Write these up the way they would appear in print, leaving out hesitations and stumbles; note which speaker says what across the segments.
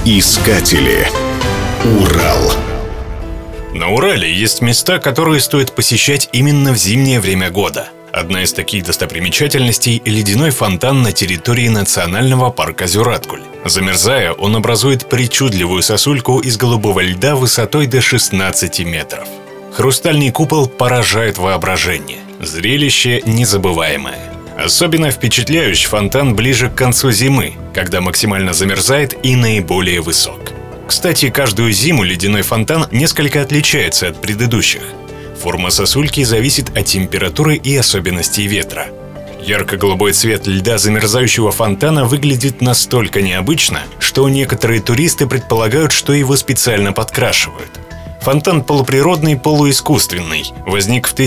Speaker 1: Искатели. Урал.
Speaker 2: На Урале есть места, которые стоит посещать именно в зимнее время года. Одна из таких достопримечательностей – ледяной фонтан на территории национального парка Зюраткуль. Замерзая, он образует причудливую сосульку из голубого льда высотой до 16 метров. Хрустальный купол поражает воображение. Зрелище незабываемое. Особенно впечатляющий фонтан ближе к концу зимы, когда максимально замерзает и наиболее высок. Кстати, каждую зиму ледяной фонтан несколько отличается от предыдущих. Форма сосульки зависит от температуры и особенностей ветра. Ярко-голубой цвет льда замерзающего фонтана выглядит настолько необычно, что некоторые туристы предполагают, что его специально подкрашивают. Фонтан полуприродный, полуискусственный. Возник в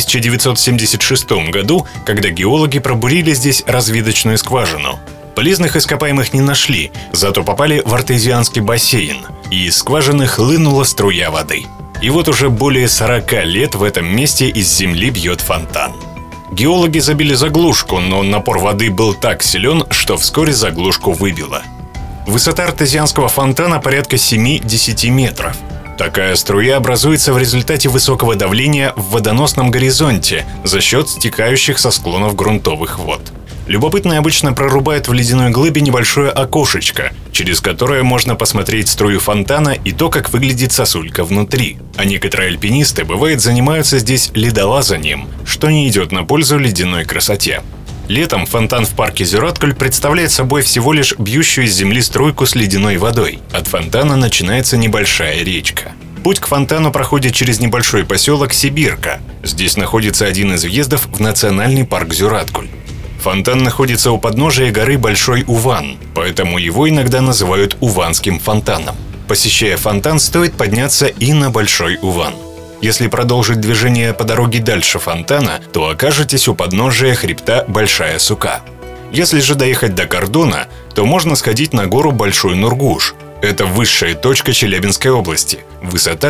Speaker 2: 1976 году, когда геологи пробурили здесь разведочную скважину. Полезных ископаемых не нашли, зато попали в артезианский бассейн, и из скважины хлынула струя воды. И вот уже более 40 лет в этом месте из земли бьет фонтан. Геологи забили заглушку, но напор воды был так силен, что вскоре заглушку выбило. Высота артезианского фонтана порядка 7-10 метров. Такая струя образуется в результате высокого давления в водоносном горизонте за счет стекающих со склонов грунтовых вод. Любопытные обычно прорубают в ледяной глыбе небольшое окошечко, через которое можно посмотреть струю фонтана и то, как выглядит сосулька внутри. А некоторые альпинисты, бывает, занимаются здесь ледолазанием, что не идет на пользу ледяной красоте. Летом фонтан в парке Зюраткуль представляет собой всего лишь бьющую из земли струйку с ледяной водой. От фонтана начинается небольшая речка. Путь к фонтану проходит через небольшой поселок Сибирка. Здесь находится один из въездов в национальный парк Зюраткуль. Фонтан находится у подножия горы Большой Уван, поэтому его иногда называют Уванским фонтаном. Посещая фонтан, стоит подняться и на Большой Уван. Если продолжить движение по дороге дальше фонтана, то окажетесь у подножия хребта Большая Сука. Если же доехать до Кордона, то можно сходить на гору Большой Нургуш. Это высшая точка Челябинской области. Высота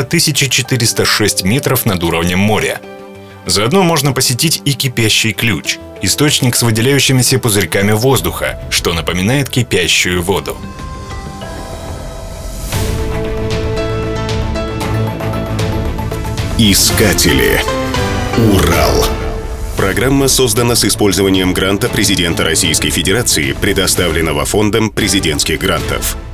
Speaker 2: 1406 метров над уровнем моря. Заодно можно посетить и Кипящий ключ – источник с выделяющимися пузырьками воздуха, что напоминает кипящую воду.
Speaker 1: Искатели. Урал. Программа создана с использованием гранта президента Российской Федерации, предоставленного Фондом президентских грантов.